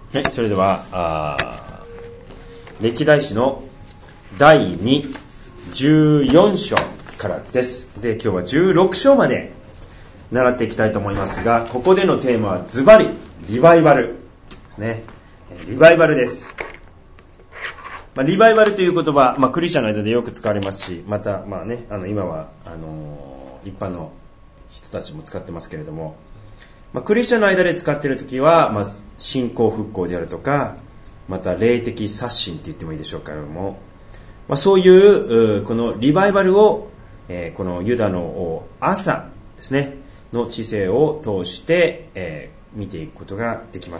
はい、それでは歴代史の第14章からです。で、今日は16章まで習っていきたいと思いますが、ここでのテーマはズバリリバイバルですね。リバイバルです。リバイバルという言葉、クリスチャンの間でよく使われますし、また、今は一般の人たちも使ってますけれども、クリスチャンの間で使っているときは、信仰復興であるとか、また霊的刷新って言ってもいいでしょうけれども、そういうこのリバイバルを、このユダの朝ですねの知性を通して、見ていくことができます。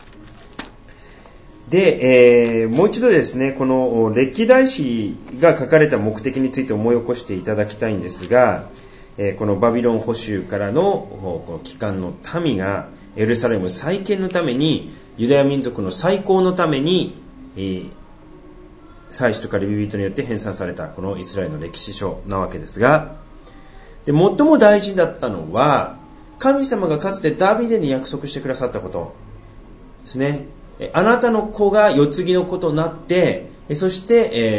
で、もう一度ですね、この歴代史が書かれた目的について思い起こしていただきたいんですが、このバビロン捕囚からのこの帰還の民がエルサレム再建のために、ユダヤ民族の再興のために、祭司とかレビ人によって編纂されたこのイスラエルの歴史書なわけですが、で、最も大事だったのは、神様がかつてダビデに約束してくださったことですね。あなたの子が世継ぎの子となって、そして、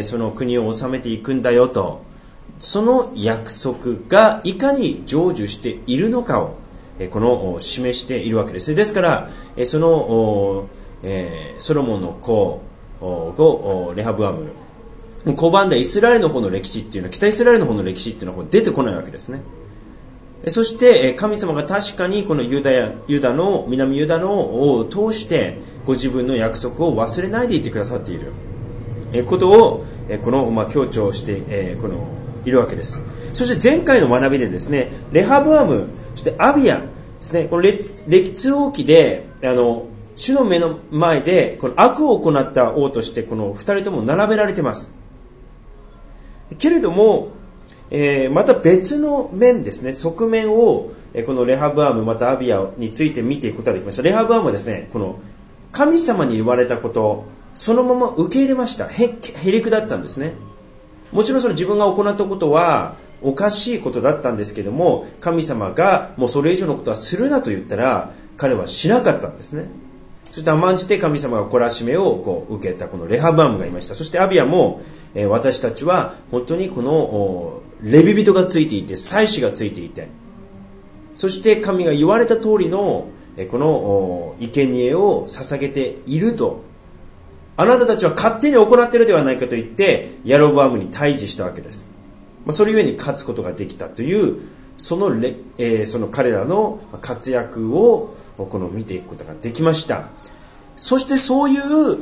その国を治めていくんだよと、その約束がいかに成就しているのかを、この示しているわけです。ですから、その、ソロモンの子レハブアム、拒んだイスラエルの方の歴史っていうのは、北イスラエルの方の歴史っていうのは出てこないわけですね。そして神様が確かにこの南ユダの王を通してご自分の約束を忘れないでいてくださっていることをこの強調しているわけです。そして前回の学びでですね、レハブアム、そしてアビアですね、この列王記で主の目の前でこの悪を行った王としてこの二人とも並べられています。けれどもまた別の面ですね、側面をこのレハブアムまたアビアについて見ていくことができました。レハブアムはですね、この神様に言われたことそのまま受け入れました。へりくだったんですね。もちろんその自分が行ったことはおかしいことだったんですけども、神様がもうそれ以上のことはするなと言ったら彼はしなかったんですね。そして甘んじて神様が懲らしめを受けたこのレハブアムがいました。そしてアビアも私たちは本当にこのレビ人がついていて、祭司がついていて、そして神が言われた通りのこの生贄を捧げていると、あなたたちは勝手に行っているではないかと言ってヤロブアムに対峙したわけです。それゆえに勝つことができたというその彼らの活躍をこの見ていくことができました。そしてそういう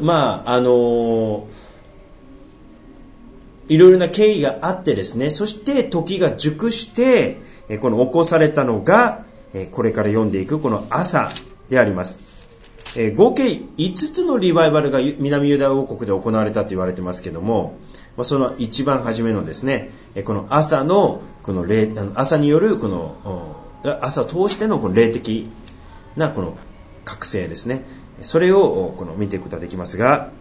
いろいろな経緯があってですね、そして時が熟してこの起こされたのがこれから読んでいくこの朝であります。合計5つのリバイバルが南ユダ王国で行われたと言われてますけども、その一番初めのですね、この朝のこの朝によるこの朝を通してのこの霊的なこの覚醒ですね、それをこの見ていくことができますが、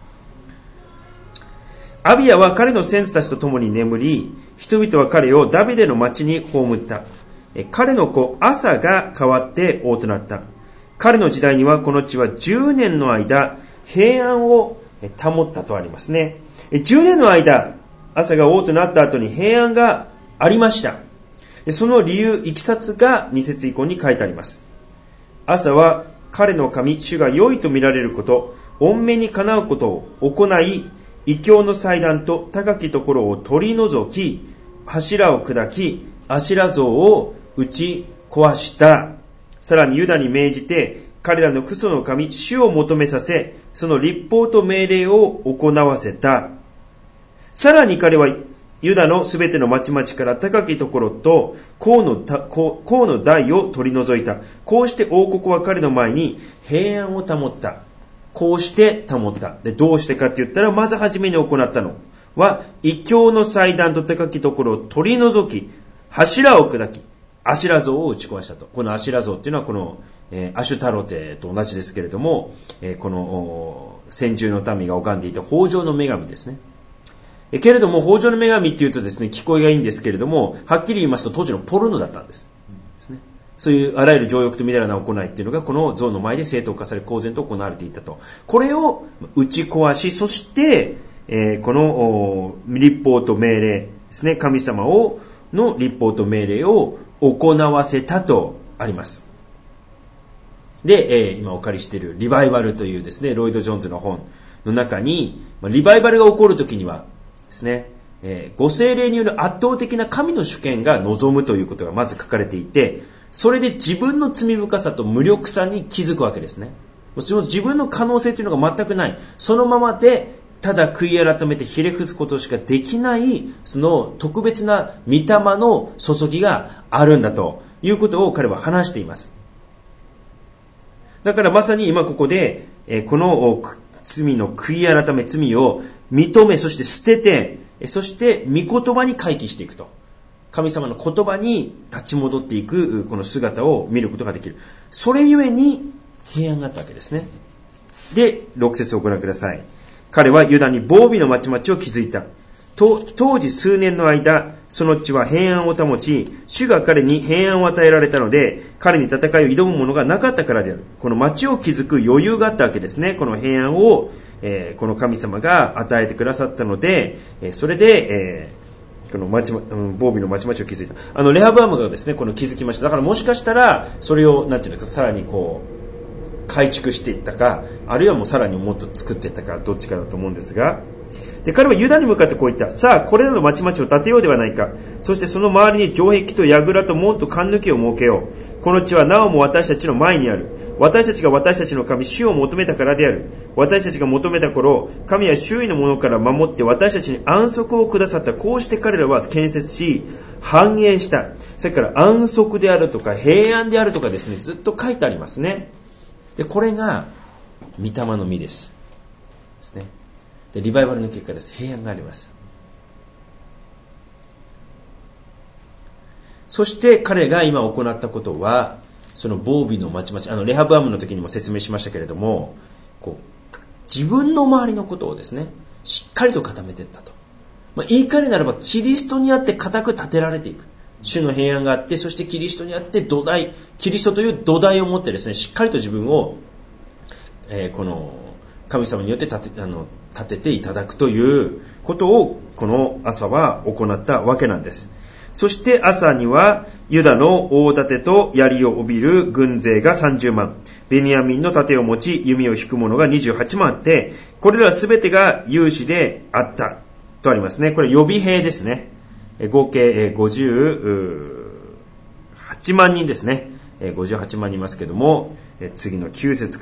アビアは彼の戦士たちと共に眠り、人々は彼をダビデの町に葬った。彼の子アサが代わって王となった。彼の時代にはこの地は10年の間平安を保ったとありますね。10年の間アサが王となった後に平安がありました。その理由、いきさつが2節以降に書いてあります。アサは彼の神主が良いと見られること、御目にかなうことを行い、異教の祭壇と高きところを取り除き、柱を砕き、アシラ像を打ち壊した。さらにユダに命じて、彼らの父祖の神主を求めさせ、その立法と命令を行わせた。さらに彼はユダのすべての町々から高きところと甲の台を取り除いた。こうして王国は彼の前に平安を保った。こうして保った。で、どうしてかって言ったら、まず初めに行ったのは、異教の祭壇と高きところを取り除き、柱を砕き、アシラ像を打ち壊したと。このアシラ像っていうのはこの、アシュタロテと同じですけれども、この先住の民が拝んでいた豊穣の女神ですね。けれども豊穣の女神っていうとですね、聞こえがいいんですけれども、はっきり言いますと当時のポルノだったんです。 そういうあらゆる情欲とみだらな行いっていうのがこの像の前で正当化され公然と行われていたと。これを打ち壊し、そして、この律法と命令ですね、神様の律法と命令を行わせたとあります。で、今お借りしているリバイバルというですね、ロイド・ジョーンズの本の中に、リバイバルが起こるときにはですね、ご聖霊による圧倒的な神の主権が望むということがまず書かれていて、それで自分の罪深さと無力さに気づくわけですね。その自分の可能性というのが全くない。そのままで、ただ悔い改めてひれ伏すことしかできない、その特別な御霊の注ぎがあるんだということを彼は話しています。だからまさに今ここで、この罪の悔い改め、罪を認め、そして捨てて、そして御言葉に回帰していくと。神様の言葉に立ち戻っていくこの姿を見ることができる。それゆえに平安があったわけですね。で、6節をご覧ください。彼はユダに防備の町々を築いた。当時数年の間、その地は平安を保ち、主が彼に平安を与えられたので、彼に戦いを挑む者がなかったからである。この町を築く余裕があったわけですね。この平安を、この神様が与えてくださったので、それで、この防備の町々を築いた。レハブアムがですね、この築きました。だからもしかしたら、それを、なんていうのか、さらに改築していったか、あるいはもうさらにもっと作っていったか、どっちかだと思うんですが、で、彼はユダに向かってこう言った。さあ、これらの町々を建てようではないか。そしてその周りに城壁と櫓と門と関抜きを設けよう。この地はなおも私たちの前にある。私たちが私たちの神、主を求めたからである。私たちが求めた頃、神は周囲の者から守って私たちに安息をくださった。こうして彼らは建設し、繁栄した。それから安息であるとか、平安であるとかですね、ずっと書いてありますね。で、これが、御霊の実です。ですね。で、リバイバルの結果です。平安があります。そして彼が今行ったことは、その防備の町々、レハブアムの時にも説明しましたけれども、自分の周りのことをですね、しっかりと固めていったと。言い換えるならば、キリストにあって固く立てられていく。主の平安があって、そしてキリストにあってキリストという土台を持ってですね、しっかりと自分を、この神様によって立てていただくということをこの朝は行ったわけなんです。そして朝にはユダの大盾と槍を帯びる軍勢が30万、ベニヤミンの盾を持ち弓を引く者が28万あって、これらすべてが勇士であったとありますね。これ予備兵ですね。合計58万人ですね。58万人いますけども、次の9節から、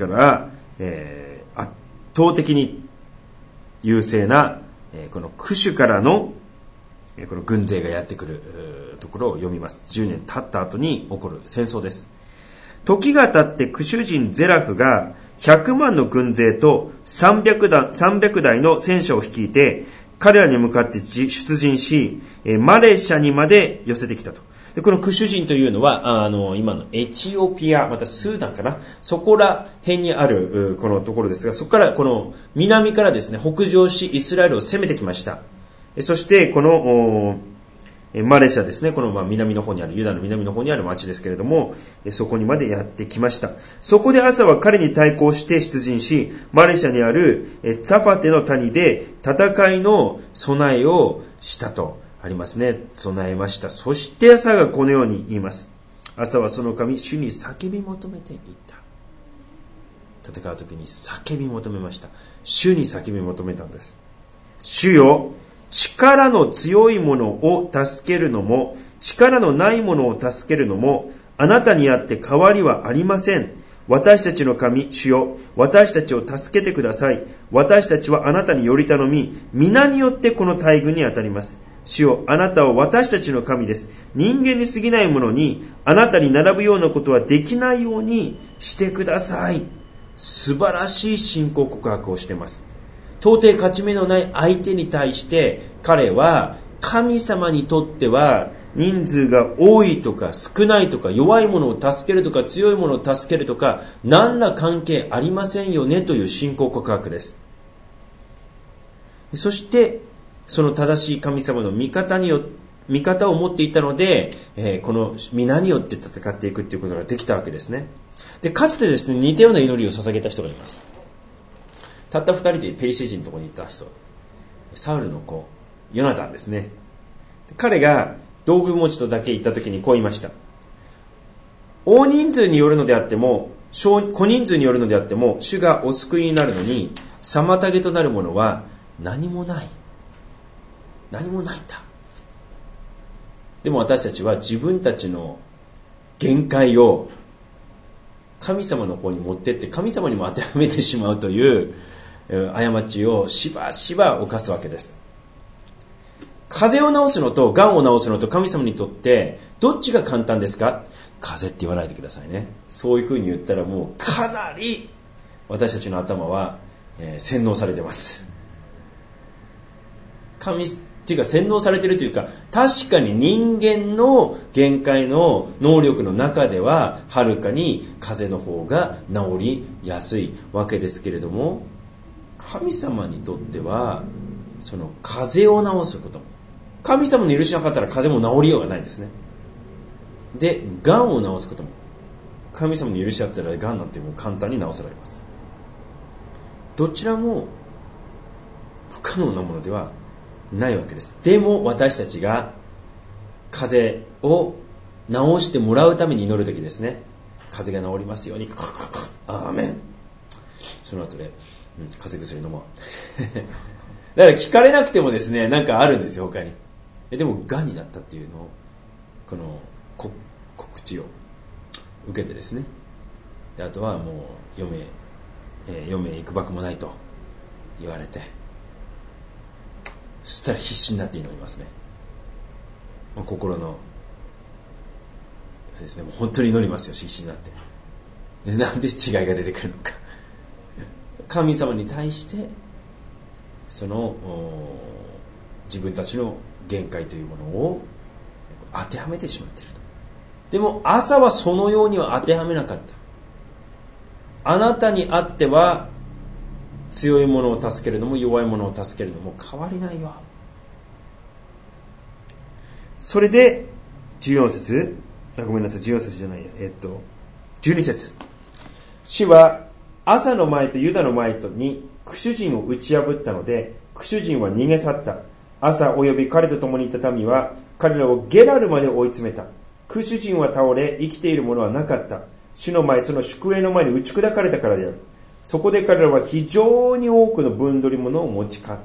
圧倒的に優勢な、このクシュからのこの軍勢がやってくるところを読みます。10年経った後に起こる戦争です。時が経ってクシュ人ゼラフが100万の軍勢と300台の戦車を率いて彼らに向かって出陣し、マレーシャにまで寄せてきたと。で、このクシュ人というのは今のエチオピア、またスーダンかな、そこら辺にあるこのところですが、そこからこの南からですね、北上しイスラエルを攻めてきました。そしてこのマレーシャですね、この南の方にある、ユダの南の方にある町ですけれども、そこにまでやってきました。そこで朝は彼に対抗して出陣し、マレーシャにあるツァファテの谷で戦いの備えをしたとありますね。備えました。そして朝がこのように言います。朝はその神、主に叫び求めていった。戦う時に叫び求めました。主に叫び求めたんです。主よ、力の強いものを助けるのも、力のないものを助けるのも、あなたにあって変わりはありません。私たちの神、主よ、私たちを助けてください。私たちはあなたにより頼み、皆によってこの大軍に当たります。主よ、あなたは私たちの神です。人間に過ぎないものに、あなたに並ぶようなことはできないようにしてください。素晴らしい信仰告白をしています。到底勝ち目のない相手に対して彼は神様にとっては人数が多いとか少ないとか弱いものを助けるとか強いものを助けるとか何ら関係ありませんよねという信仰告白です。そしてその正しい神様の味方によって見方を持っていたので、この皆によって戦っていくということができたわけですね。で、かつてですね、似たような祈りを捧げた人がいます。たった2人でペリシテ人のところに行った人、サウルの子ヨナタンですね。彼が道具持ちとだけ行った時にこう言いました。大人数によるのであっても、小人数によるのであっても、主がお救いになるのに妨げとなるものは何もない。何もないんだ。でも私たちは自分たちの限界を神様の方に持ってって神様にも当てはめてしまうという過ちをしばしば犯すわけです。風邪を治すのと癌を治すのと神様にとってどっちが簡単ですか？風邪って言わないでくださいね。そういうふうに言ったらもうかなり私たちの頭は、洗脳されてます。っていうか洗脳されているというか、確かに人間の限界の能力の中でははるかに風邪の方が治りやすいわけですけれども、神様にとってはその風邪を治すことも、神様の許しなかったら風邪も治りようがないですね。で、癌を治すことも神様の許しだったら癌なんてもう簡単に治されます。どちらも不可能なものではないわけです。でも私たちが風邪を治してもらうために祈るときですね、風邪が治りますようにアーメン。その後で、風邪薬飲もうだから聞かれなくてもですね、なんかあるんですよ他に。でもがんになったっていうのをこの告知を受けてですね、であとはもう余命いくばくもないと言われて、そしたら必死になって祈りますね。心のそうですね、もう本当に祈りますよ、必死になって。なんで違いが出てくるのか神様に対してその自分たちの限界というものを当てはめてしまっていると。でも朝はそのようには当てはめなかった。あなたにあっては強いものを助けるのも弱いものを助けるのも変わりないよ。それで14節、ごめんなさい、14節じゃないや、12節。主は朝の前とユダの前とにクシュ人を打ち破ったので、クシュ人は逃げ去った。朝および彼と共にいた民は彼らをゲラルまで追い詰めた。クシュ人は倒れ、生きている者はなかった。主の前、その宿営の前に打ち砕かれたからである。そこで彼らは非常に多くの分取り物を持ち帰った。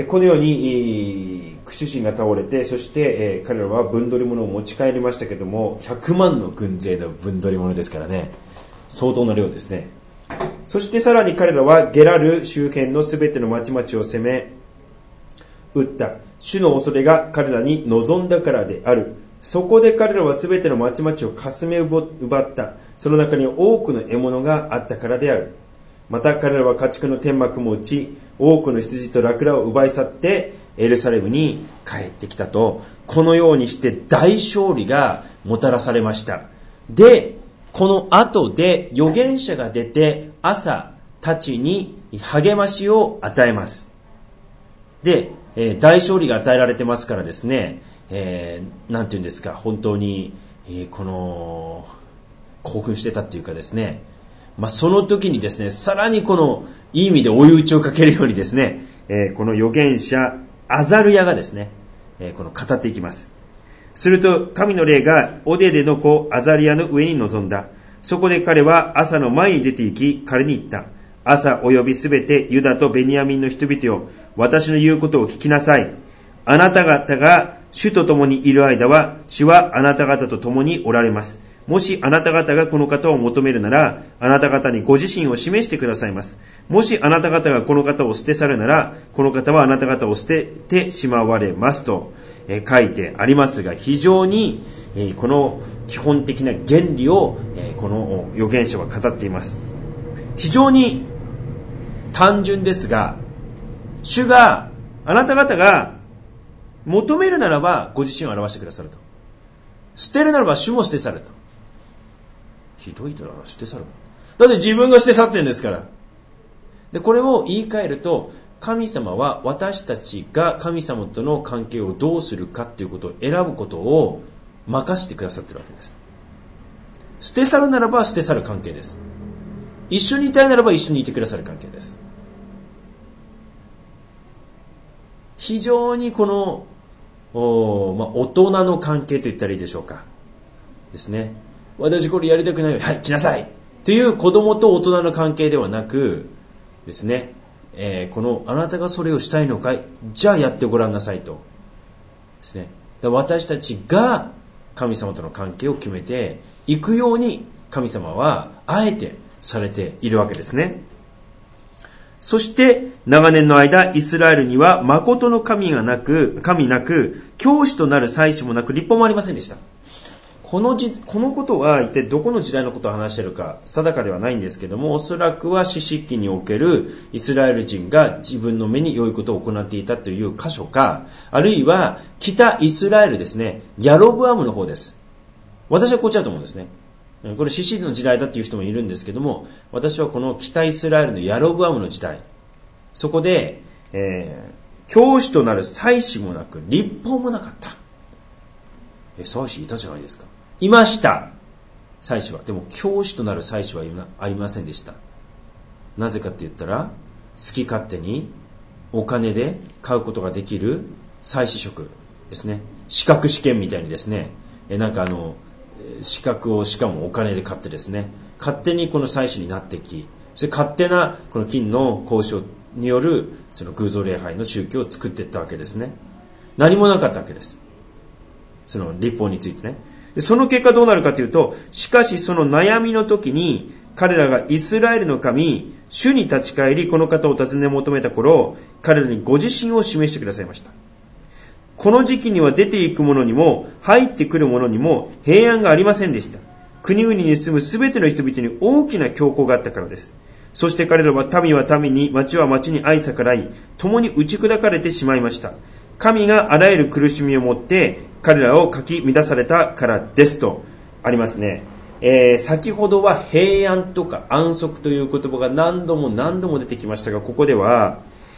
このようにクシュ人が倒れて、そして彼らは分取り物を持ち帰りましたけども、100万の軍勢の分取り物ですからね、相当な量ですね。そしてさらに彼らはゲラル周辺のすべての町々を攻め撃った。主の恐れが彼らに望んだからである。そこで彼らはすべての町々をかすめ奪った。その中に多くの獲物があったからである。また彼らは家畜の天幕も打ち、多くの羊とラクダを奪い去ってエルサレムに帰ってきたと。このようにして大勝利がもたらされました。で、この後で預言者が出て朝たちに励ましを与えます。で、大勝利が与えられてますからですね、なんていうんですか、本当に、この興奮してたっていうかですね、その時にですね、さらにこのいい意味で追い打ちをかけるようにですね、この預言者アザルヤがですね、この語っていきます。すると神の霊がオデデの子アザリヤの上に臨んだ。そこで彼は朝の前に出て行き、彼に言った。朝およびすべてユダとベニヤミンの人々よ、私の言うことを聞きなさい。あなた方が主と共にいる間は、主はあなた方と共におられます。もしあなた方がこの方を求めるなら、あなた方にご自身を示してくださいます。もしあなた方がこの方を捨て去るなら、この方はあなた方を捨ててしまわれますと書いてありますが、非常にこの基本的な原理をこの預言者は語っています。非常に単純ですが、主があなた方が求めるならばご自身を表してくださると。捨てるならば主も捨て去ると。ひどいとなら捨て去る。だって自分が捨て去ってるんですから。で、これを言い換えると、 神様は私たちが神様との関係をどうするかということを選ぶことを任せてくださっているわけです。捨て去るならば捨て去る関係です。一緒にいたいならば一緒にいてくださる関係です。非常にこの大人の関係と言ったらいいでしょうかですね。私これやりたくないよ、はい来なさいという子供と大人の関係ではなくですね、このあなたがそれをしたいのかい、じゃあやってごらんなさいとですね。私たちが神様との関係を決めていくように神様はあえてされているわけですね。そして長年の間イスラエルには誠の神なく教師となる祭司もなく律法もありませんでした。このことは一体どこの時代のことを話しているか定かではないんですけども、おそらくは四式記におけるイスラエル人が自分の目に良いことを行っていたという箇所か、あるいは北イスラエルですね、ヤロブアムの方です。私はこっちだと思うんですね。これ四式の時代だっていう人もいるんですけども、私はこの北イスラエルのヤロブアムの時代、そこで、教師となる祭司もなく律法もなかった。祭司いたじゃないですか。いました。祭司は。でも教師となる祭司はありませんでした。なぜかって言ったら、好き勝手にお金で買うことができる祭司職ですね。資格試験みたいにですね、資格をしかもお金で買ってですね、勝手にこの祭司になってき、そして勝手なこの金の交渉によるその偶像礼拝の宗教を作っていったわけですね。何もなかったわけです。その律法についてね。その結果どうなるかというと、しかしその悩みの時に彼らがイスラエルの神主に立ち返り、この方を尋ね求めた頃、彼らにご自身を示してくださいました。この時期には出ていく者にも入ってくる者にも平安がありませんでした。国々に住むすべての人々に大きな恐慌があったからです。そして彼らは民は民に、町は町に愛逆らい、共に打ち砕かれてしまいました。神があらゆる苦しみをもって彼らをかき乱されたからですとありますね。先ほどは平安とか安息という言葉が何度も出てきましたが、ここでは、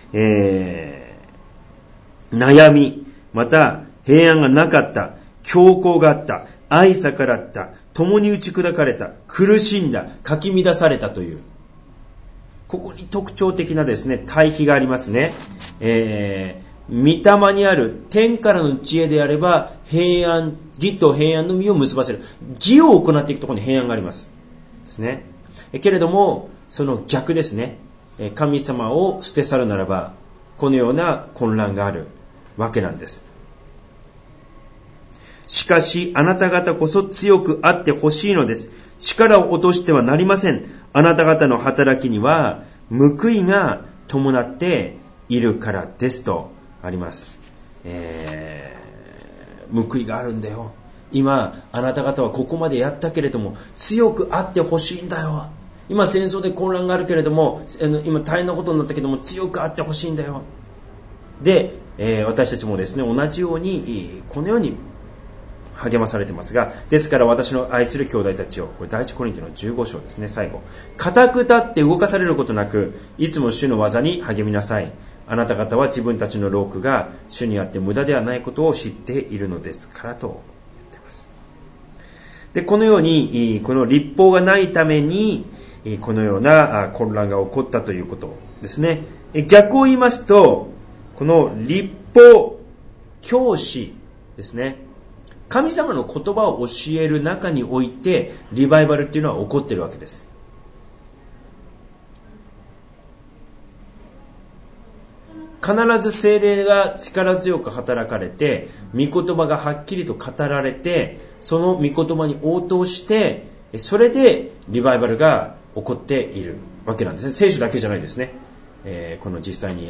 悩み、また平安がなかった、恐慌があった、愛逆らった、共に打ち砕かれた、苦しんだ、かき乱されたという、ここに特徴的なですね対比がありますね。御霊にある天からの知恵であれば平安、義と平安の実を結ばせる、義を行っていくところに平安がありますですね。けれどもその逆ですね。神様を捨て去るならばこのような混乱があるわけなんです。しかしあなた方こそ強くあってほしいのです。力を落としてはなりません。あなた方の働きには報いが伴っているからですとあります。報いがあるんだよ。今あなた方はここまでやったけれども強くあってほしいんだよ。今戦争で混乱があるけれども、今大変なことになったけども強くあってほしいんだよ。で、私たちもですね同じようにこのように励まされてますが、ですから私の愛する兄弟たちを、これ第一コリントの15章ですね、最後、固く立って動かされることなくいつも主の技に励みなさい。あなた方は自分たちの労苦が主にあって無駄ではないことを知っているのですからと言っています。でこのようにこの律法がないためにこのような混乱が起こったということですね。逆を言いますと、この律法教師ですね、神様の言葉を教える中においてリバイバルっていうのは起こっているわけです。必ず聖霊が力強く働かれて御言葉がはっきりと語られて、その御言葉に応答してそれでリバイバルが起こっているわけなんですね。聖書だけじゃないですね。この実際に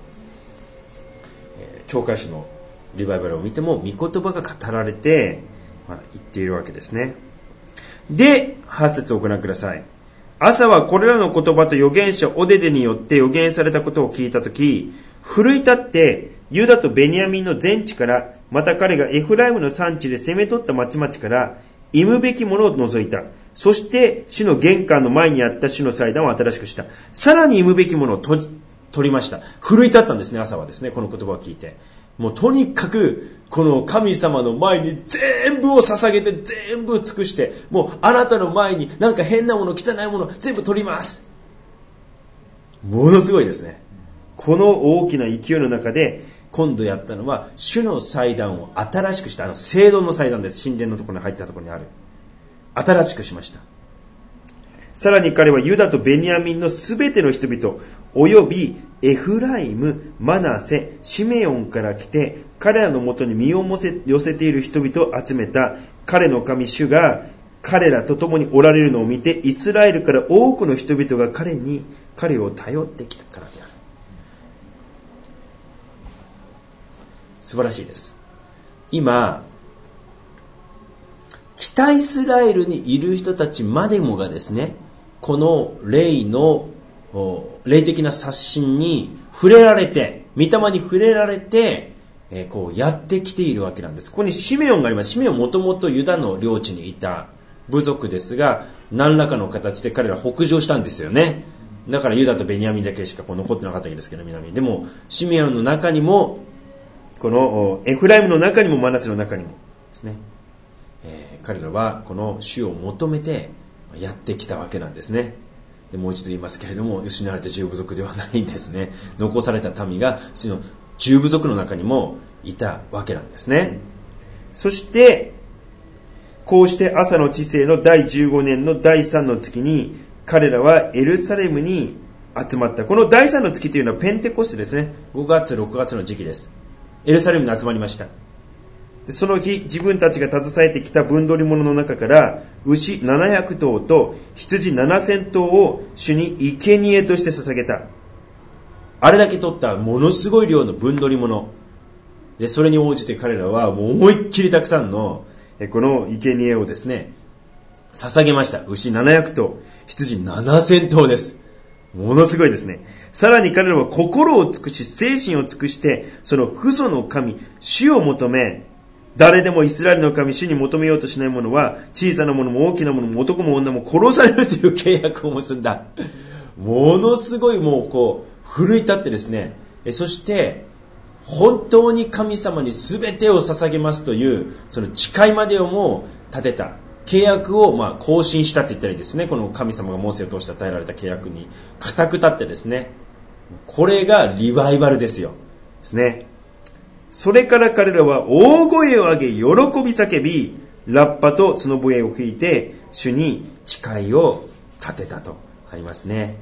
教会史のリバイバルを見ても御言葉が語られて、言っているわけですね。で8節をご覧ください。朝はこれらの言葉と預言者オデデによって預言されたことを聞いたとき、奮い立ってユダとベニヤミンの全地から、また彼がエフライムの産地で攻め取った町々から忌むべきものを除いた。そして主の玄関の前にあった主の祭壇を新しくした。さらに忌むべきものを取りました。奮い立ったんですね、朝はですね、この言葉を聞いて。もうとにかく、この神様の前に全部を捧げて、全部尽くして、もうあなたの前になんか変なもの、汚いもの、全部取ります。ものすごいですね。この大きな勢いの中で、今度やったのは、主の祭壇を新しくした、聖堂の祭壇です。神殿のところに入ったところにある。新しくしました。さらに彼はユダとベニヤミンのすべての人々、およびエフライム、マナセ、シメオンから来て、彼らのもとに身を寄せている人々を集めた。彼の神主が彼らと共におられるのを見て、イスラエルから多くの人々が彼を頼ってきたからである。素晴らしいです。今、北イスラエルにいる人たちまでもがですね、この霊的な刷新に触れられて、御霊に触れられて、こうやってきているわけなんです。ここにシメオンがあります。シメオンもともとユダの領地にいた部族ですが、何らかの形で彼ら北上したんですよね。だからユダとベニヤミンだけしかこう残ってなかったわけですけど、南に。でも、シメオンの中にも、このエフライムの中にもマナセの中にもですね、彼らはこの主を求めてやってきたわけなんですね。でもう一度言いますけれども、失われた十部族ではないんですね。残された民がその十部族の中にもいたわけなんですね。そしてこうして朝の治世の第15年の第3の月に彼らはエルサレムに集まった。この第3の月というのはペンテコステですね。5月6月の時期です。エルサレムに集まりました。その日、自分たちが携えてきた分取り物の中から牛700頭と羊7000頭を主に生贄として捧げた。あれだけ取ったものすごい量の分取り物で、それに応じて彼らはもう思いっきりたくさんのこの生贄をですね捧げました。牛700頭、羊7000頭です。ものすごいですね。さらに彼らは心を尽くし、精神を尽くして、その父祖の神主を求め、誰でもイスラエルの神主に求めようとしない者は、小さなものも大きなものも男も女も殺されるという契約を結んだ。ものすごいもうこう奮い立ってですね、そして本当に神様に全てを捧げますというその誓いまでをも立てた契約を更新したって言ったらいいですね。この神様がモーセを通して与えられた契約に固く立ってですね、これがリバイバルですよ。ですね。それから彼らは大声を上げ、喜び叫び、ラッパと角笛を吹いて、主に誓いを立てたとありますね。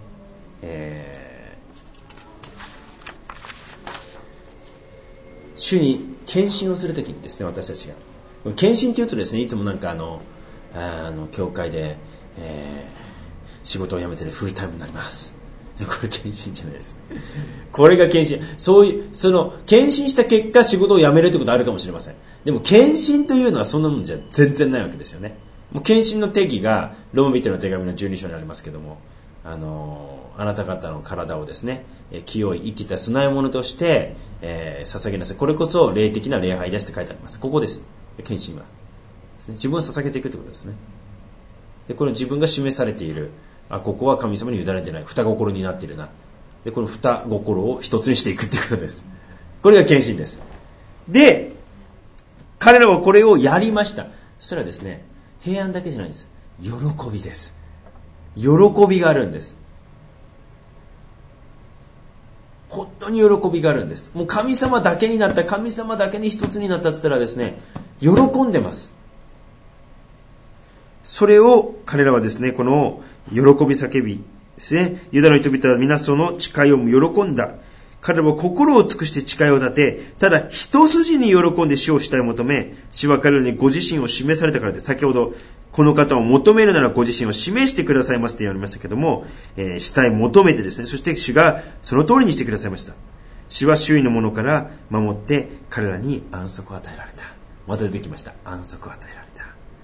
主に献身をするときにですね、私たちが。献身というとですね、いつもなんか教会で、仕事を辞めてフルタイムになります。これ献身じゃないです。これが献身。献身した結果仕事を辞めるということあるかもしれません。でも献身というのはそんなもんじゃ全然ないわけですよね。もう献身の定義がローマ人の手紙の12章にありますけども、あなた方の体をですね、清い生きた供え物として、捧げなさい。これこそ霊的な礼拝ですって書いてあります。ここです。献身は。自分を捧げていくということですね。で、これ自分が示されている。ここは神様に委ねてない。二心になっているな。で、この二心を一つにしていくということです。これが献身です。で、彼らはこれをやりました。そしたらですね、平安だけじゃないんです。喜びです。喜びがあるんです。本当に喜びがあるんです。もう神様だけになった、神様だけに一つになったって言ったらですね、喜んでます。それを彼らはですね、この喜び叫びですね、ユダの人々は皆その誓いを喜んだ。彼らは心を尽くして誓いを立て、ただ一筋に喜んで主を主体を求め、主は彼らにご自身を示されたからで、先ほどこの方を求めるならご自身を示してくださいますと言われましたけども、主体を求めてですね、そして主がその通りにしてくださいました。主は周囲のものから守って彼らに安息を与えられた。また出てきました。安息を与えられた。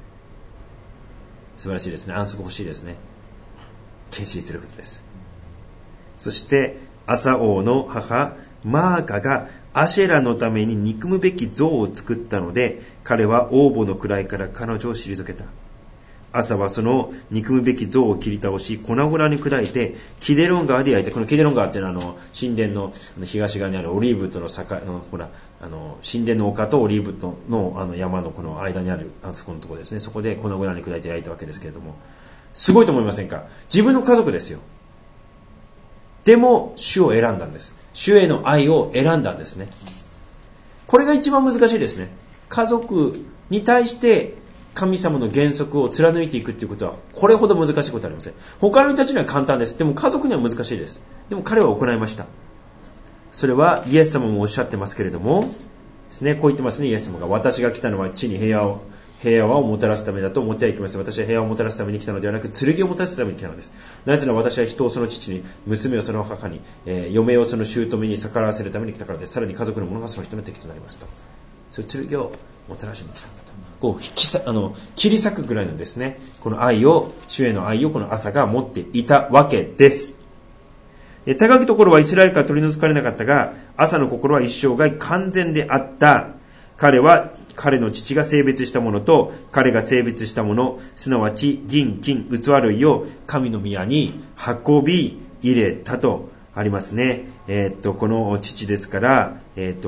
素晴らしいですね。安息欲しいですね。献身することです。そしてアサ王の母マーカがアシェラのために憎むべき像を作ったので、彼は王母の位から彼女を退けた。 アサはその憎むべき像を切り倒し、粉々に砕いて、キデロン川で焼いた。このキデロン川っていうのは、神殿の東側にあるオリーブとの境の、神殿の丘とオリーブとの山のこの間にある、あそこのところですね。そこで粉々に砕いて焼いたわけですけれども、すごいと思いませんか？自分の家族ですよ。でも、主を選んだんです。主への愛を選んだんですね。これが一番難しいですね。家族に対して神様の原則を貫いていくということはこれほど難しいことはありません。他の人たちには簡単です。でも家族には難しいです。でも彼は行いました。それはイエス様もおっしゃってますけれどもですね、こう言ってますね。イエス様が、私が来たのは地に平和をもたらすためだと思ってはいけません。私は平和をもたらすために来たのではなく、剣をもたらすために来たのです。なぜなら私は人をその父に、娘をその母に、嫁をその姑に逆らわせるために来たからです。さらに家族の者がその人の敵となりますと。そういう剣をもたらしに来たんだと。こう切り裂くぐらいのですね、この愛を、主への愛をこのアサが持っていたわけです。高きところはイスラエルから取り除かれなかったが、アサの心は一生涯完全であった。彼は彼の父が性別したものと彼が性別したもの、すなわち銀、金、器類を神の宮に運び入れたとありますね。この父ですから、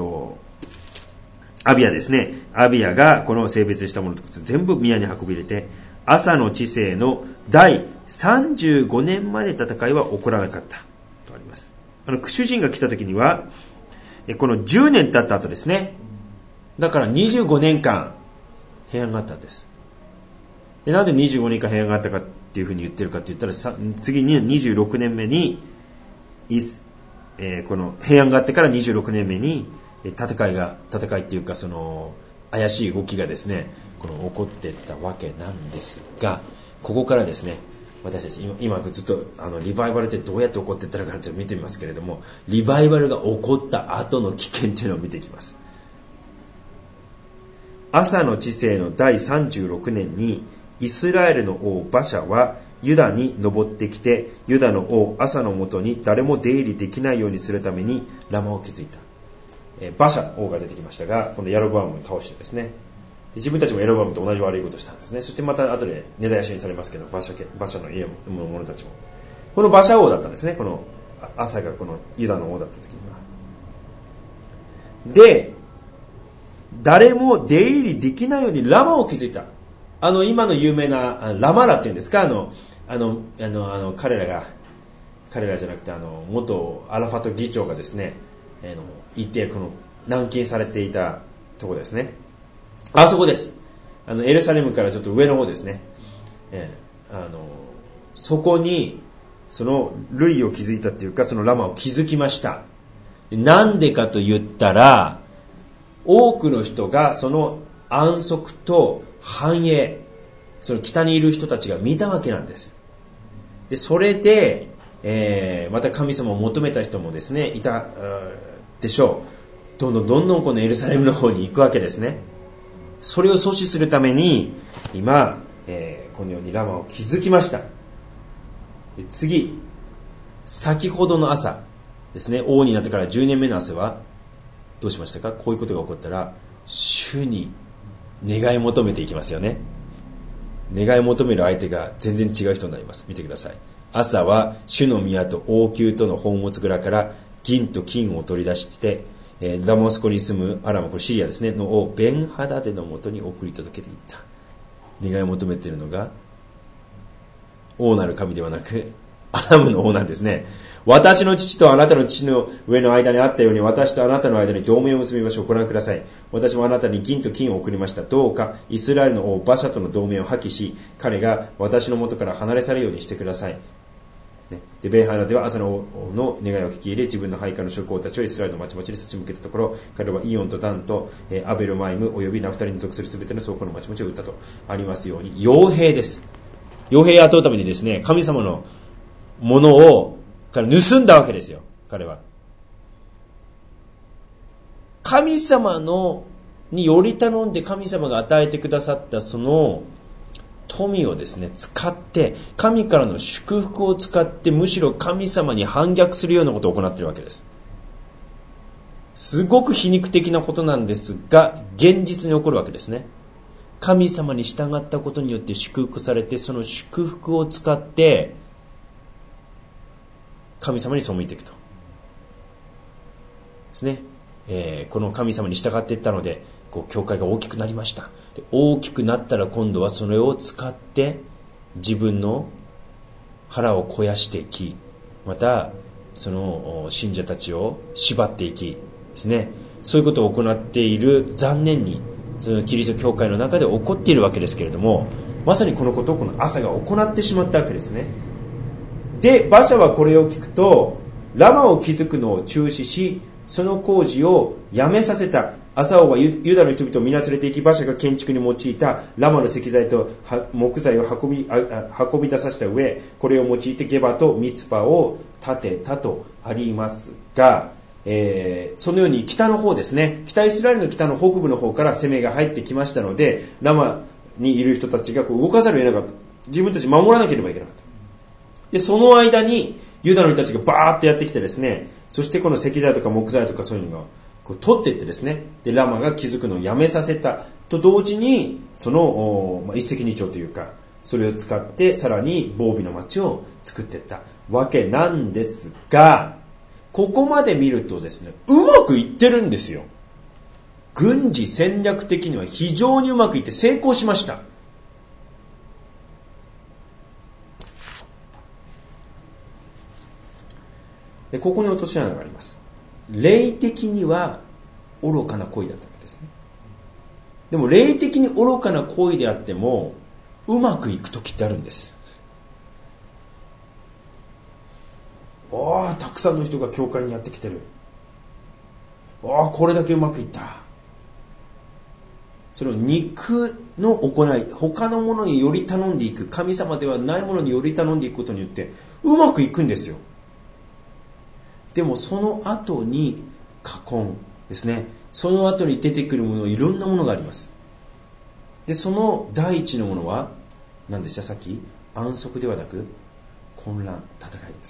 アビアですね。アビアがこの性別したものと全部宮に運び入れて、アサの治世の第35年まで戦いは起こらなかったとあります。主人が来た時には、この10年経った後ですね。だから25年間平安があったんです。で、なんで25年間平安があったかっていうふうに言ってるかって言ったら、次に26年目に、この平安があってから26年目に戦いっていうか、その怪しい動きがですね、この起こっていったわけなんですが、ここからですね、私たち今ずっとリバイバルってどうやって起こっていったのかと見てみますけれども、リバイバルが起こった後の危険というのを見ていきます。アサの治世の第36年にイスラエルの王バシャはユダに登ってきて、ユダの王アサのもとに誰も出入りできないようにするためにラマを築いた。バシャ王が出てきましたが、このヤロブアムを倒してですね、自分たちもヤロブアムと同じ悪いことをしたんですね。そしてまた後で根絶やしにされますけど、バシャの家の者たちもこのバシャ王だったんですね。このアサがこのユダの王だった時には。で、誰も出入りできないようにラマを築いた。今の有名なラマラっていうんですか、彼らじゃなくて元アラファト議長がですね、いて、この軟禁されていたところですね。あそこです。エルサレムからちょっと上の方ですね。そこにその塁を築いたっていうか、そのラマを築きました。なんでかと言ったら、多くの人がその安息と繁栄、その北にいる人たちが見たわけなんです。で、それで、また神様を求めた人もですね、いたでしょう。どんどんこのエルサレムの方に行くわけですね。それを阻止するために今、このようにラマを築きました。で、次、先ほどの朝ですね、王になってから10年目の朝はどうしましたか？こういうことが起こったら、主に願い求めていきますよね。願い求める相手が全然違う人になります。見てください。朝は主の宮と王宮との宝物蔵から銀と金を取り出して、ダマスコに住むアラム、これシリアですね、の王ベンハダデのもとに送り届けていった。願い求めているのが王なる神ではなくアラムの王なんですね。私の父とあなたの父の上の間にあったように、私とあなたの間に同盟を結びましょう。ご覧ください。私もあなたに銀と金を送りました。どうかイスラエルの王バシャとの同盟を破棄し、彼が私の元から離れ去るようにしてください。で、ベンハダデは朝の王の願いを聞き入れ、自分の配下の諸侯たちをイスラエルの町々に差し向けたところ、彼はイオンとダンとアベルマイムおよびナフタリに属するすべての倉庫の町々を撃ったとありますように、傭兵です。傭兵を雇うためにですね、神様のものをから盗んだわけですよ。彼は神様により頼んで神様が与えてくださったその富をですね、使って神からの祝福を使って、むしろ神様に反逆するようなことを行っているわけです。すごく皮肉的なことなんですが、現実に起こるわけですね。 神様に従ったことによって祝福されて、その祝福を使って神様に背いていくとですね。この神様に従っていったので、教会が大きくなりました。で、大きくなったら今度はそれを使って自分の腹を肥やしていき、またその信者たちを縛っていきですね、そういうことを行っている、残念にそのキリスト教会の中で起こっているわけですけれども、まさにこのことをこのアサが行ってしまったわけですね。で、バシャはこれを聞くと、ラマを築くのを中止し、その工事をやめさせた。アサ王はユダの人々を皆連れて行き、バシャが建築に用いたラマの石材と木材を運び出させた上、これを用いてゲバとミツパを建てたとありますが、そのように北の方ですね、北イスラエルの北の北部の方から攻めが入ってきましたので、ラマにいる人たちが動かざるを得なかった。自分たち守らなければいけなかった。で、その間にユダの人たちがバーッとやってきてですね、そしてこの石材とか木材とかそういうのが取っていってですね、でラマが築くのをやめさせたと同時に、その一石二鳥というか、それを使ってさらに防備の町を作っていったわけなんですが、ここまで見るとですね、うまくいってるんですよ。軍事戦略的には非常にうまくいって成功しました。で、ここに落とし穴があります。霊的には愚かな行為だったわけですね。でも霊的に愚かな行為であってもうまくいく時ってあるんです。たくさんの人が教会にやってきてる。これだけうまくいった。それを肉の行い、他のものにより頼んでいく、神様ではないものにより頼んでいくことによってうまくいくんですよ。でもその後に禍根ですね、その後に出てくるもの、いろんなものがあります。で、その第一のものは何でした？さっき安息ではなく混乱、戦いです。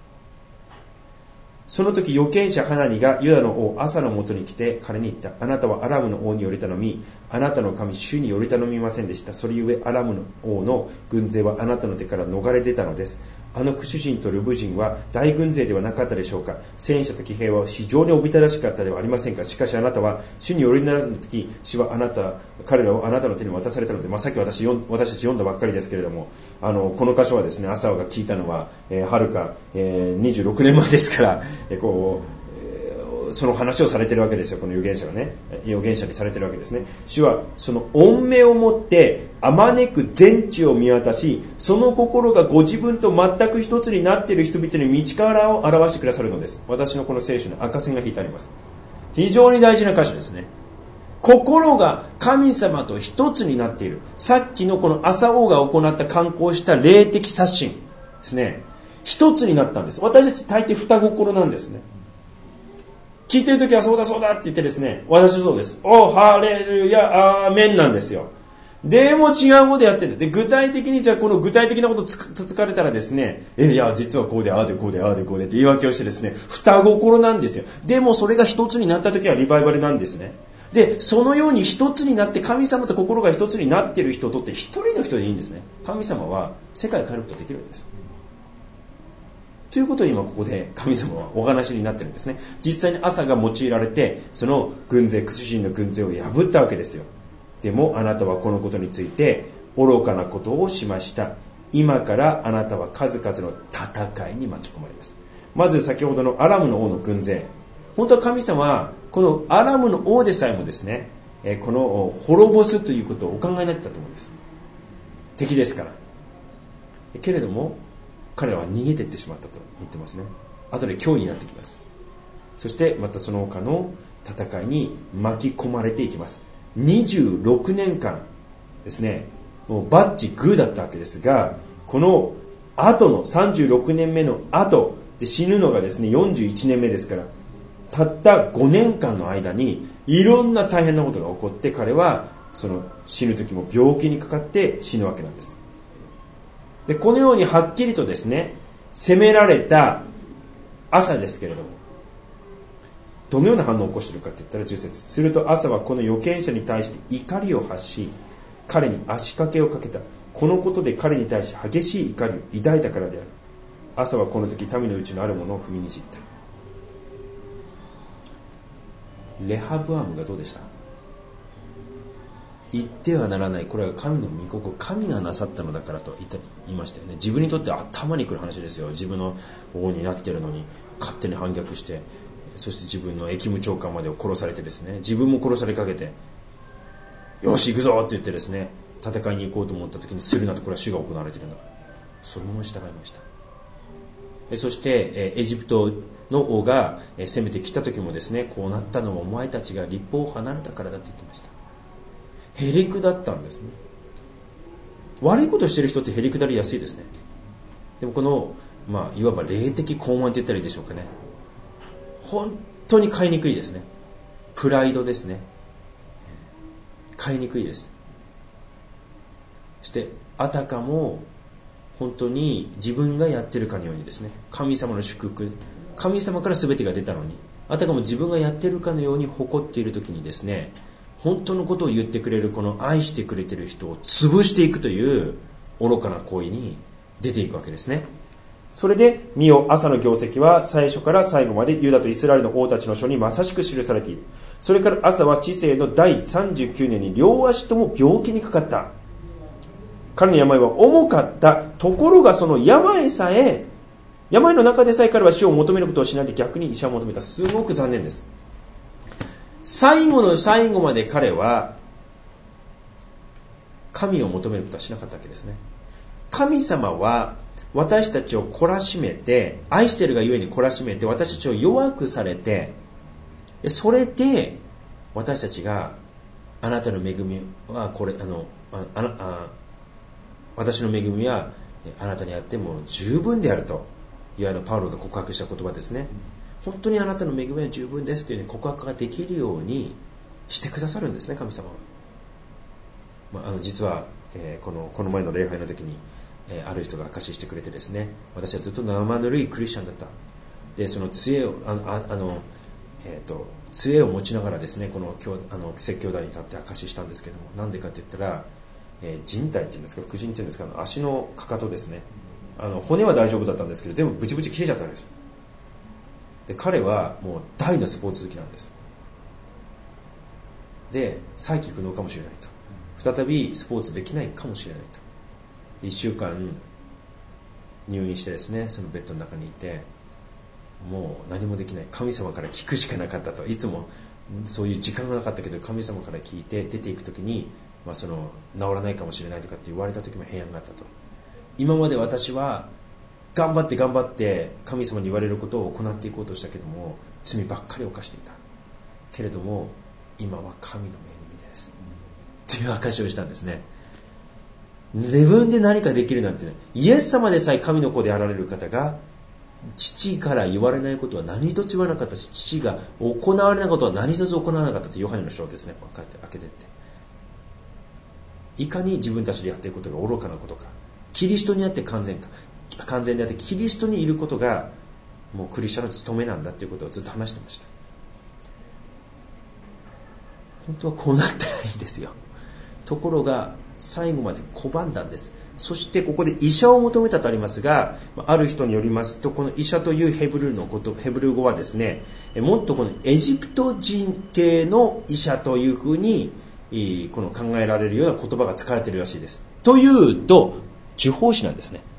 その時預言者ハナニがユダの王アサのもとに来て彼に言った。あなたはアラムの王により頼み、あなたの神主により頼みませんでした。それゆえアラムの王の軍勢はあなたの手から逃れ出たのです。あのクシュ人とルブ人は大軍勢ではなかったでしょうか。戦車と騎兵は非常におびただしかったではありませんか。しかしあなたは主により頼んだ時、主は彼らをあなたの手に渡されたので、さっき私たち読んだばっかりですけれども、この箇所はですね、アサが聞いたのは、はるか、26年前ですから、その話をされているわけですよ。この預言者がね、預言者にされているわけですね。主はその恩命をもってあまねく全地を見渡し、その心がご自分と全く一つになっている人々に道からを表してくださるのです。私のこの聖書に赤線が引いてあります。非常に大事な箇所ですね。心が神様と一つになっている。さっきのこのアサ王が行った観光した霊的刷新ですね、一つになったんです。私たち大抵双心なんですね。聞いてるときはそうだそうだって言ってですね、私そうです。ハレルヤ、アーメンなんですよ。でも違うことやってる。で、具体的にじゃあこの具体的なことつつかれたらですね、いや、実はこうで、ああでこうで、ああでこうでって言い訳をしてですね、双心なんですよ。でもそれが一つになったときはリバイバルなんですね。で、そのように一つになって神様と心が一つになっている人とって一人の人でいいんですね。神様は世界を変えることができるんです。ということを今ここで神様はお話になってるんですね。実際にアサが用いられて、その軍勢、クシュ人の軍勢を破ったわけですよ。でもあなたはこのことについて愚かなことをしました。今からあなたは数々の戦いに巻き込まれます。まず先ほどのアラムの王の軍勢、本当は神様はこのアラムの王でさえもですね、この滅ぼすということをお考えになってたと思うんです。敵ですから。けれども彼らは逃げていってしまったと言ってますね。後で脅威になってきます。そしてまたその他の戦いに巻き込まれていきます。26年間ですね、もうバッチグーだったわけですが、この後の36年目の後で死ぬのがですね41年目ですから、たった5年間の間にいろんな大変なことが起こって、彼はその死ぬ時も病気にかかって死ぬわけなんです。で、このようにはっきりとですね責められた朝ですけれども、どのような反応を起こしているかといったら10節、すると朝はこの預言者に対して怒りを発し、 彼に足掛けをかけた。このことで彼に対し激しい怒りを抱いたからである。アサはこの時民のうちのあるものを踏みにじった。レハブアムがどうでした？言ってはならない、これは神の御心、神がなさったのだからと言いましたよね。自分にとって頭にくる話ですよ。自分の王になっているのに勝手に反逆して、そして自分の駅務長官までを殺されてですね、自分も殺されかけて、よし行くぞって言ってですね、戦いに行こうと思った時に、するなと、これは主が行われているんだから、そのまま従いました。そしてエジプトの王が攻めてきた時もですね、こうなったのはお前たちが立法を離れたからだと言ってました。へりくだったんですね。悪いことしてる人ってへりくだりやすいですね。でもこの、いわば霊的傲慢って言ったらいいでしょうかね。本当に飼いにくいですね。プライドですね。飼いにくいです。そしてあたかも本当に自分がやってるかのようにですね、神様の祝福、神様から全てが出たのに、あたかも自分がやってるかのように誇っている時にですね、本当のことを言ってくれるこの愛してくれてる人を潰していくという愚かな行為に出ていくわけですね。それで見よ、朝の業績は最初から最後までユダとイスラエルの王たちの書にまさしく記されている。それから朝は治世の第39年に両足とも病気にかかった。彼の病は重かった。ところがその病の中でさえ彼は死を求めることをしないで逆に医者を求めた。すごく残念です。最後の最後まで彼は神を求めることはしなかったわけですね。神様は私たちを懲らしめて、愛しているがゆえに懲らしめて、私たちを弱くされて、それで私たちがあなたの恵みは私の恵みはあなたにあっても十分であると、いわゆるパウロが告白した言葉ですね。本当にあなたの恵みは十分ですという、告白ができるようにしてくださるんですね、神様は。実は、この前の礼拝の時に、ある人が証ししてくれてですね、私はずっと生ぬるいクリスチャンだった。でその杖を杖を持ちながらですね、この説教台に立って証ししたんですけども、なんでかって言ったら、靭帯っていうんですか、副靭っていうんですか、足のかかとですね、骨は大丈夫だったんですけど全部ブチブチ切れちゃったわけですよ。で彼はもう大のスポーツ好きなんです。で再起不能かもしれないと、再びスポーツできないかもしれないと、1週間入院してですね、そのベッドの中にいて、もう何もできない、神様から聞くしかなかったと。いつもそういう時間がなかったけど神様から聞いて出ていくときに、治らないかもしれないとかって言われた時も平安があったと。今まで私は頑張って神様に言われることを行っていこうとしたけども、罪ばっかり犯していたけれども、今は神の恵みですっていう証しをしたんですね。自分で何かできるなんてね、イエス様でさえ神の子であられる方が父から言われないことは何一つ言わなかったし、父が行われないことは何一つ行わなかったと、ヨハネの書ですね、開けてって、いかに自分たちでやっていることが愚かなことか、キリストにあって完全であって、キリストにいることがもうクリスチャンの務めなんだということをずっと話してました。本当はこうなってないんですよ。ところが最後まで拒んだんです。そしてここで医者を求めたとありますが、ある人によりますと、この医者というヘブル語はですね、もっとこのエジプト人系の医者というふうにこの考えられるような言葉が使われているらしいです。というと呪法師なんですね。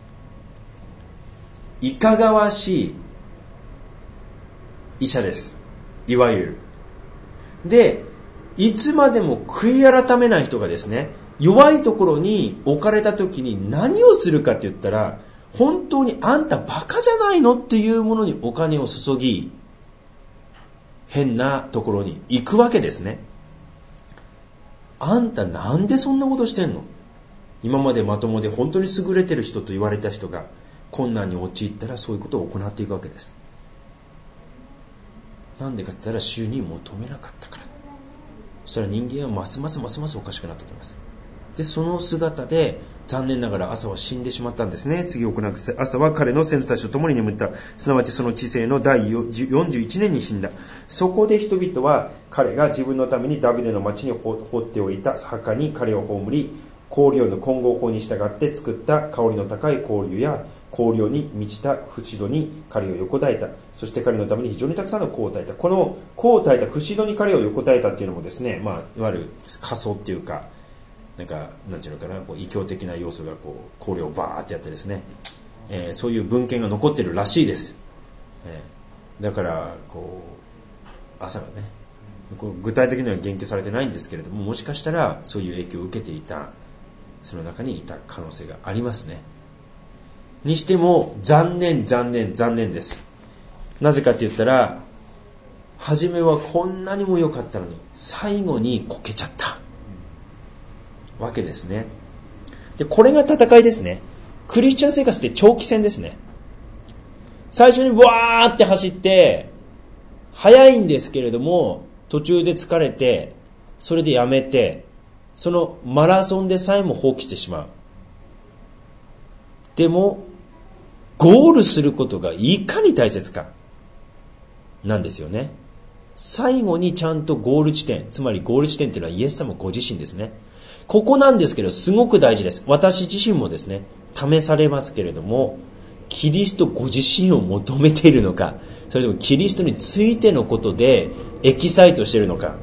いかがわしい医者です、いわゆる。でいつまでも悔い改めない人がですね、弱いところに置かれた時に何をするかって言ったら、本当にあんたバカじゃないのっていうものにお金を注ぎ、変なところに行くわけですね。あんたなんでそんなことしてんの？今までまともで本当に優れてる人と言われた人が困難に陥ったらそういうことを行っていくわけです。なんでかって言ったら主に求めなかったから。そしたら人間はますますおかしくなってきます。でその姿で残念ながら朝は死んでしまったんですね。次行う朝は彼の先祖たちと共に眠った。すなわちその治世の第41年に死んだ。そこで人々は彼が自分のためにダビデの町に掘っておいた墓に彼を葬り、香料の混合法に従って作った香りの高い香料や香料に満ちた縁戸に彼を横たえた。そして彼のために非常にたくさんの香を焚いた。この香を焚いた縁戸に彼を横たえたっていうのもですね、いわゆる仮想っていうか、なんていうのかな、異教的な要素が香料をバーってやってですね、そういう文献が残ってるらしいです。だから朝がね、具体的には言及されてないんですけれども、もしかしたらそういう影響を受けていた、その中にいた可能性がありますね。にしても残念です。なぜかって言ったら、初めはこんなにも良かったのに最後にこけちゃったわけですね。で、これが戦いですね。クリスチャン生活って長期戦ですね。最初にわーって走って速いんですけれども、途中で疲れて、それでやめて、そのマラソンでさえも放棄してしまう。でもゴールすることがいかに大切かなんですよね。最後にちゃんとゴール地点、つまりゴール地点というのはイエス様ご自身ですね。ここなんですけど、すごく大事です。私自身もですね、試されますけれども、キリストご自身を求めているのか、それともキリストについてのことでエキサイトしているのか。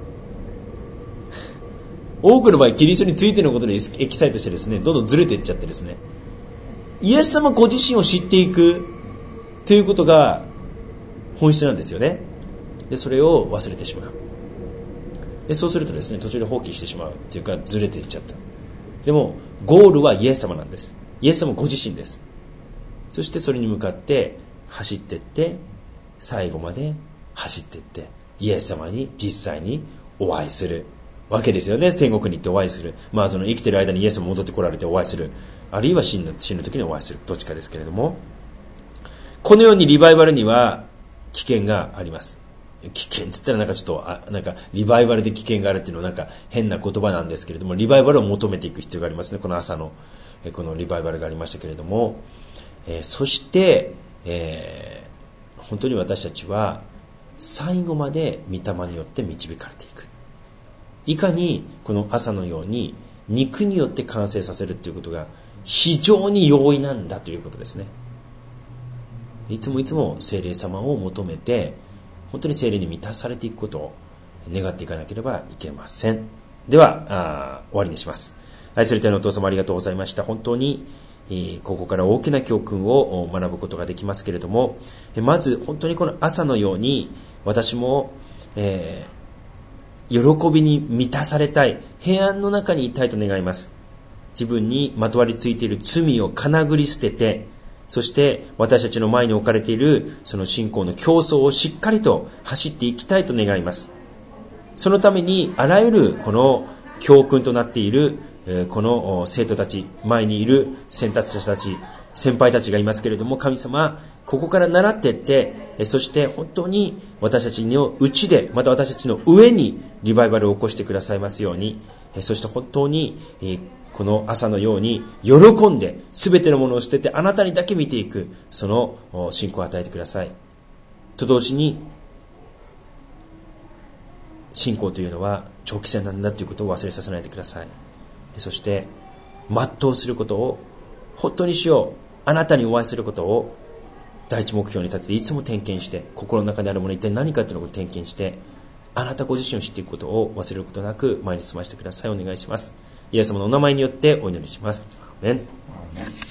多くの場合、キリストについてのことでエキサイトしてですね、どんどんずれていっちゃってですね、イエス様ご自身を知っていくということが本質なんですよね。で、それを忘れてしまう。で、そうするとですね、途中で放棄してしまうというか、ずれていっちゃった。でもゴールはイエス様なんです。イエス様ご自身です。そしてそれに向かって走っていって、最後まで走っていって、イエス様に実際にお会いするわけですよね。天国に行ってお会いする。その生きている間にイエス様戻ってこられてお会いする。あるいは死ぬ時にお会いする。どっちかですけれども、このようにリバイバルには危険があります。危険って言ったらちょっとリバイバルで危険があるっていうのは変な言葉なんですけれども、リバイバルを求めていく必要がありますね。この朝のこのリバイバルがありましたけれども、そして、本当に私たちは最後まで御霊によって導かれていく。いかにこの朝のように肉によって完成させるということが非常に容易なんだということですね。いつも聖霊様を求めて、本当に聖霊に満たされていくことを願っていかなければいけません。では終わりにします。愛する天のお父様、ありがとうございました。本当にここから大きな教訓を学ぶことができますけれども、まず本当にこの朝のように私も、喜びに満たされたい、平安の中にいたいと願います。自分にまとわりついている罪をかなぐり捨てて、そして私たちの前に置かれているその信仰の競争をしっかりと走っていきたいと願います。そのためにあらゆるこの教訓となっているこの生徒たち、前にいる先達者たち、先輩たちがいますけれども、神様、ここから習っていって、そして本当に私たちの内で、また私たちの上にリバイバルを起こしてくださいますように、そして本当にこの朝のように喜んで全てのものを捨ててあなたにだけ見ていく、その信仰を与えてください。と同時に、信仰というのは長期戦なんだということを忘れさせないでください。そして全うすることを、本当に主よ、あなたにお会いすることを第一目標に立てて、いつも点検して、心の中にあるもの一体何かというのを点検して、あなたご自身を知っていくことを忘れることなく前に進ませてください。お願いします。イエス様のお名前によってお祈りします。アーメン。